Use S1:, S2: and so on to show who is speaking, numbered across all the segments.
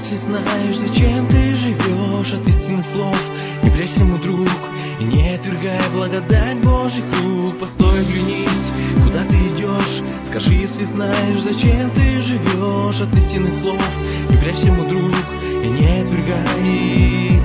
S1: если знаешь, зачем ты живешь от истинных слов. Не прячься, мой друг, и не отвергай благодать Божьих рук. Постой, оглянись, куда ты идешь. Скажи, если знаешь, зачем ты живешь от истинных слов. Не прячься, мой друг, и не отвергай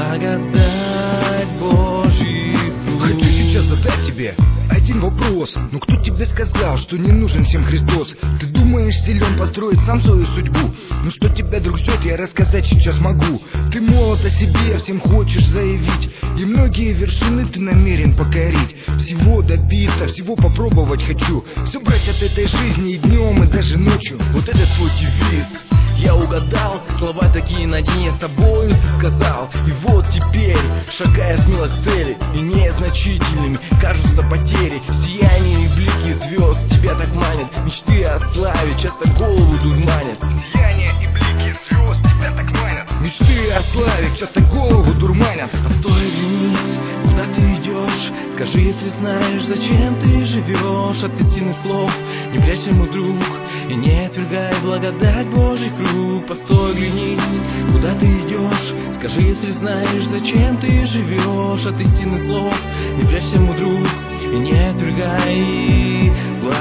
S1: благодать Божьих рук.
S2: Хочу сейчас задать тебе один вопрос. Но кто тебе сказал, что не нужен всем Христос? Ты думаешь, силен построить сам свою судьбу? Ну что тебя, друг, ждет, я рассказать сейчас могу. Ты молод о себе, всем хочешь заявить, и многие вершины ты намерен покорить. Всего добиться, всего попробовать хочу. Все брать от этой жизни и днем, и даже ночью. Вот это твой девиз.
S1: Я угадал, слова такие наедине с тобою ты сказал. И вот теперь, шагая смело к цели, и незначительными кажутся потери. Сияние и блики звезд тебя так манят. Мечты о славе часто голову дурманят.
S2: Сияние и блики звезд тебя так манят. Мечты о славе часто голову дурманят.
S1: Постой, оглянись, куда ты идешь. Скажи, если знаешь, зачем ты живешь от истинных слов. Не прячься, мой друг, и не отвергай благодать Божьих рук. Постой, оглянись, куда ты идешь. Скажи, если знаешь, зачем ты живешь от истинных слов. Не прячься, мой друг, и не отвергай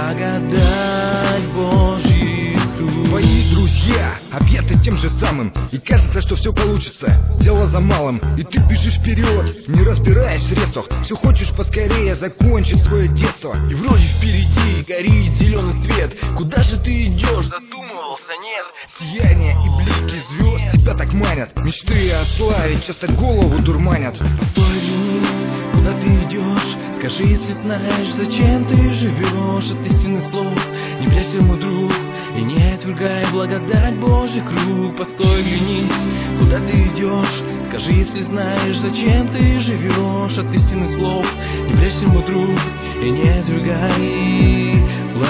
S1: благодать Божьих рук.
S2: Твои друзья объяты тем же самым, и кажется, что все получится. Дело за малым, и ты бежишь вперед, не разбираясь в средствах. Все хочешь поскорее закончить свое детство.
S1: И вроде впереди горит зеленый свет. Куда же ты идешь? Задумывался, нет?
S2: Сияние и блики звезд тебя так манят. Мечты о славе часто голову дурманят.
S1: Постой, оглянись, куда ты идешь. Скажи, если знаешь, зачем ты живешь от истинных слов. Не прячься, мой друг, и не отвергай благодать Божьих рук. Постой, оглянись, куда ты идешь. Скажи, если знаешь, зачем ты живешь от истинных слов. Не прячься, мой друг, и не отвергай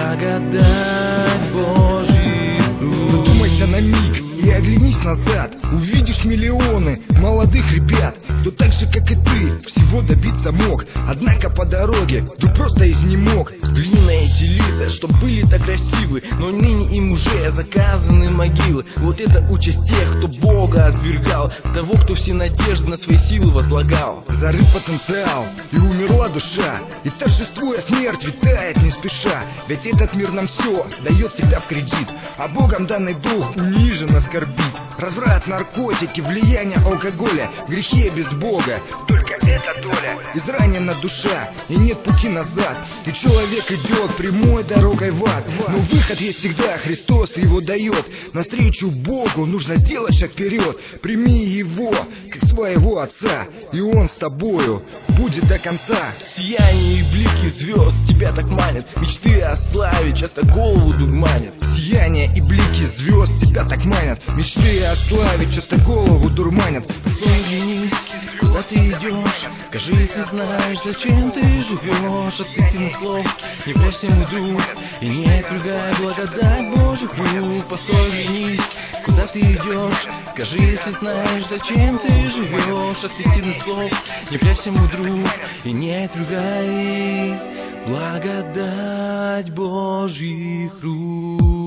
S1: благодать Божьих рук.
S2: Задумайся на миг и оглянись назад. Увидишь миллионы молодых ребят, кто так же, как и ты, всего добиться мог. Однако по дороге вдруг просто изнемог.
S1: Взгляни на эти лица, что были так красивы, но ныне им уже заказаны могилы. Вот это участь тех, кто Бога отвергал, того, кто все надежды на свои силы возлагал.
S2: Зарыт потенциал, и умерла душа, и торжествуя смерть витает не спеша. Ведь этот мир нам все дает себя в кредит, а Богом данный дух унижен, оскорбит. Разврат, наркотики, влияние алкоголя, грехи без Бога, только эта доля. Изранена душа, и нет пути назад, и человек идет прямой дорогой в ад. Но выход есть всегда, Христос его дает. Навстречу Богу нужно сделать шаг вперед. Прими его, как своего Отца, и Он с тобою будет до конца.
S1: Сияние и блики звезд тебя так манят. Мечты о славе часто голову дурманят.
S2: Сияние и блики звезд тебя так манят. Мечты о славе часто голову дурманят.
S1: Оглянись, куда ты идешь. Скажи, если знаешь, зачем ты живешь от истинных слов. Не прячься, мой друг, и не отвергай благодать Божьих рук. Постой, оглянись, куда ты идешь. Скажи, если знаешь, зачем ты живешь от истинных слов. Не прячься, мой друг, и не отвергай благодать Божьих рук.